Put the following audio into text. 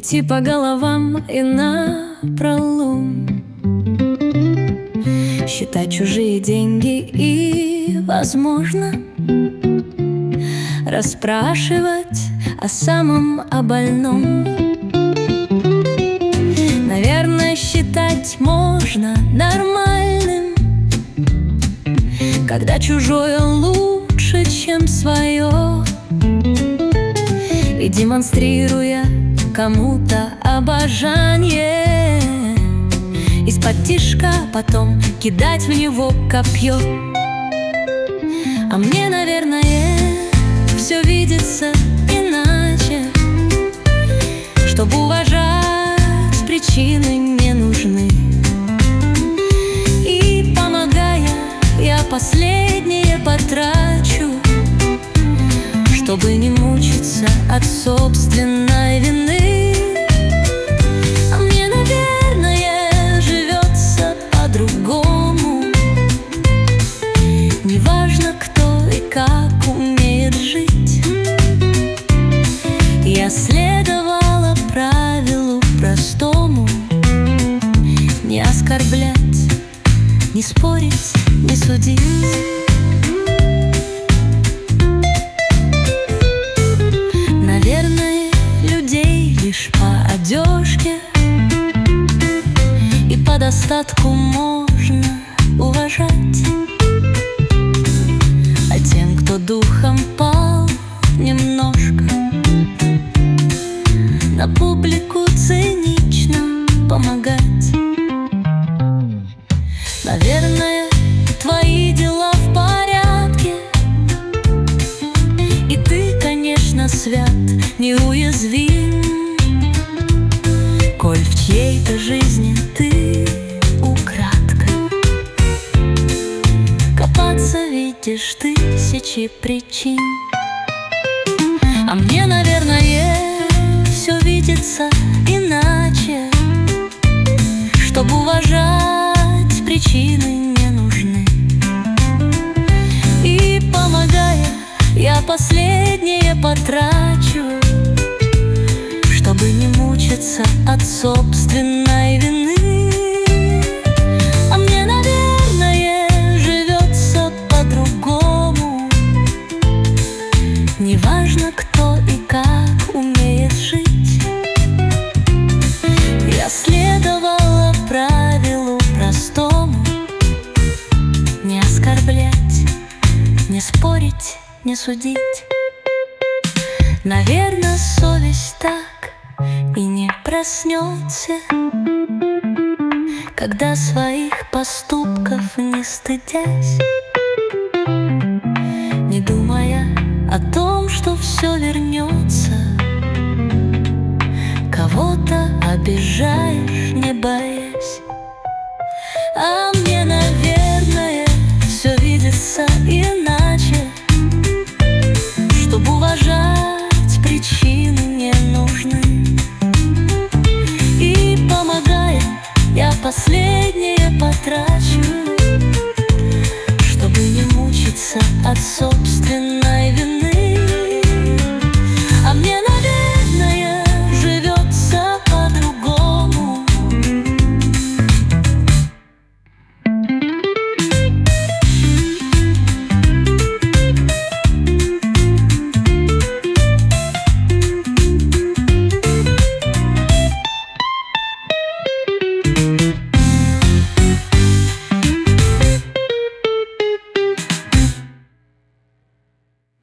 Идти по головам и напролом, считать чужие деньги и, возможно, расспрашивать о самом о больном. Наверное, считать можно нормальным, когда чужое лучше, чем свое, и демонстрируя кому-то обожание, из-под тишка потом кидать в него копье. А мне, наверное, все видится иначе. Чтоб уважать, причины не нужны, и, помогая, я последнее потрачу, чтобы не мучиться от собственной вины. А мне, наверное, живется по-другому. Неважно, кто и как умеет жить. Я следовала правилу простому: не оскорблять, не спорить, не судить. Лишь по одежке и по достатку можно уважать, а тем, кто духом пал немножко, на публику цинично помогать. Наверное, твои дела в порядке, и ты, конечно, свят, неуязвим, коль в чьей-то жизни ты украдкой копаться видишь тысячи причин. А мне, наверное, все видится иначе. Чтоб уважать, причины не нужны, и, помогая, я последнее потрачу, чтобы не мучиться от собственной вины. А мне, наверное, живется по-другому. Неважно, кто и как умеет жить. Я следовала правилу простому: не оскорблять, не спорить, не судить. Наверное, совесть так и не проснется, когда своих поступков не стыдясь, не думая о том, что все вернется. Кого-то обижаешь, не боясь. А мне, наверное, все видится иначе. Чтоб уважать, причины не нужны, и, помогая, я последнее потрачу, чтобы не мучиться от собственной вины.